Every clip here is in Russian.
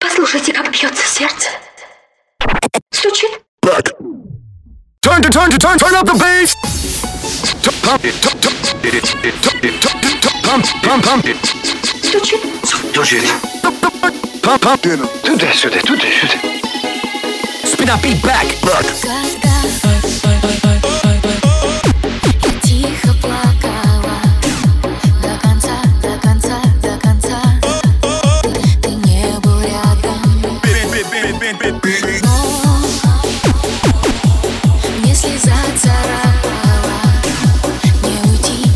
Послушайте, как бьется сердце. Стучит. Back. Turn up the bass. Стучит. Стучит. Туда-сюда. Spin that beat back. Тихо плакала до конца. Ты не был рядом. Мне слеза царапала. Не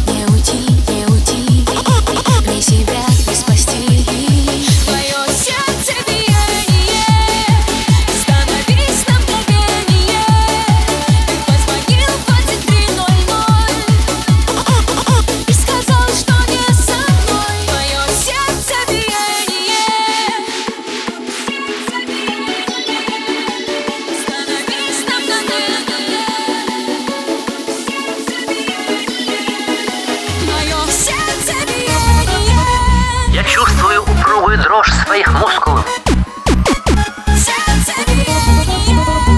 уйти. Мне себя не спасти. Твое сердце биение. Становись на мгновение. Ты позвонил в 23:00 и сказал, что не со мной. Твое сердце биение. Становись на мгновение. Твое сердце биение. Я чувствую упругую дрожь своих мускулов. Сердце биение.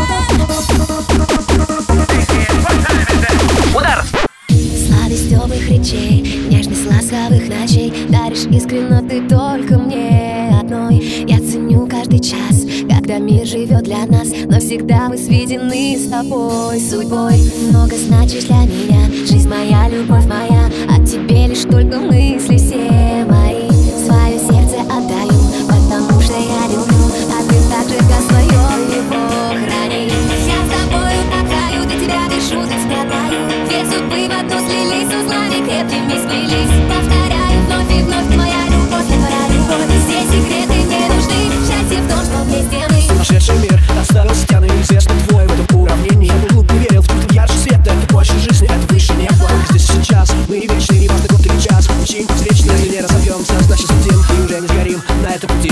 Удар! Сладость теплых речей, нежность ласковых ночей. Даришь искренно ты только мне одной. Я ценю каждый час, когда мир живет для нас. Но всегда мы сведены с тобой судьбой. Много значишь для меня, жизнь моя, любовь моя. О тебе лишь только мысли все мои. Свое сердце отдаю, потому что я люблю. А ты так же, как свое, его храни. Я с тобою по краю, для тебя дышу, для тебя таю. Две судьбы в одну слились, узлами крепкими сплелись. Повторяю вновь и вновь, твоя любовь, твоя любовь. Все секреты не нужны, счастье в том, что вместе мы. Сумасшедший мир расставил стены, известно твой в этом уравнении. Я был глуп, не верил в то, что ярче света. Это больше жизни, это выше неба. Здесь и сейчас, мы вечны, не важно, год или час. Учим встречи, если не разобьемся, значит сидим и уже не сгорим на этом пути.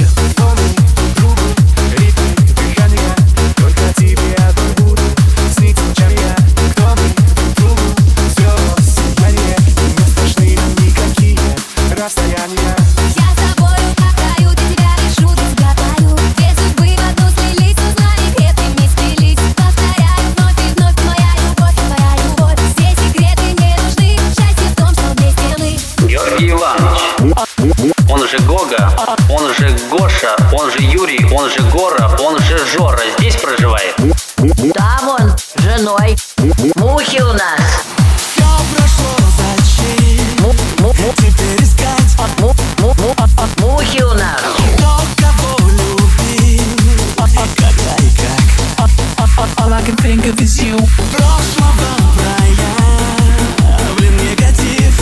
Я с тобою по краю, для тебя дышу, для тебя таю. Две судьбы в одну слились, узлами крепкими сплелись. Повторяю вновь и вновь, твоя любовь. Все секреты не нужны, счастье в том, что вместе мы. Георгий Иванович, он же Гога, он же Гоша, он же Юрий, он же Гора, он же Жора. Здесь проживает? Да, вон, с женой. Мухи у нас. Все прошло, зачем теперь искать? Мухи у нас. Кто кого любил? Когда и как? All I can think of is you. Прошлого края, блин, негатив.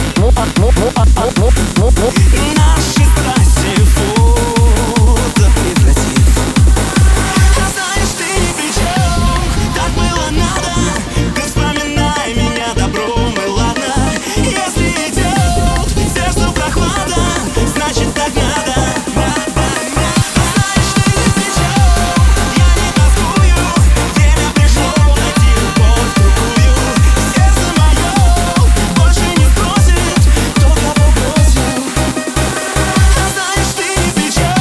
Наши страсти фото прекратив. А знаешь, ты ни при чем, так было надо. Ты вспоминай меня добром и ладно. Если идет сердцу прохлада, значит так надо. Знаешь, ты ни при чем, я не тоскую. Время пришло найти любовь другую. Сердце мое больше не спросит, кто кого бросил. А знаешь, ты ни при чем.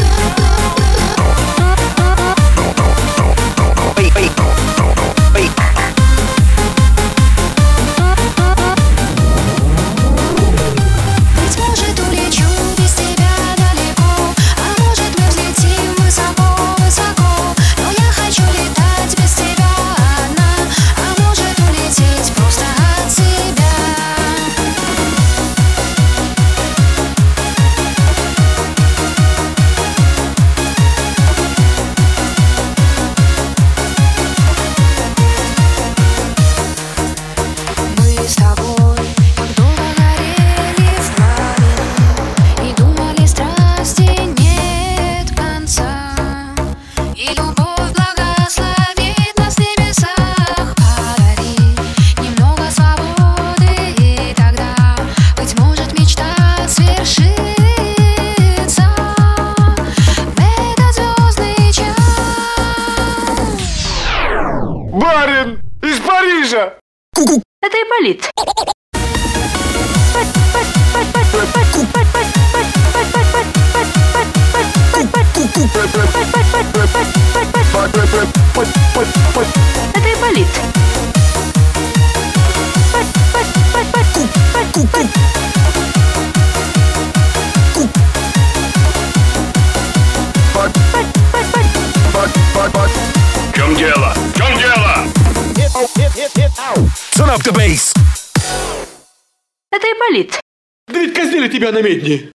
Быть может, улечу без тебя далеко, а может, мы взлетим высоко. Но я хочу летать без тебя одна, а может, улететь просто от себя. Мы с тобой долго горели в пламени и думали, страсти нет конца. И любовь благословит нас в небесах. Подари немного свободы, и тогда, быть может, мечта свершится. В этот звездный час. Барин из Парижа. Это Ипполит. Ку-ку. Это и болит. В чем дело? В чем дело? Turn up the bass. Это и болит. Да ведь казнили тебя на медне.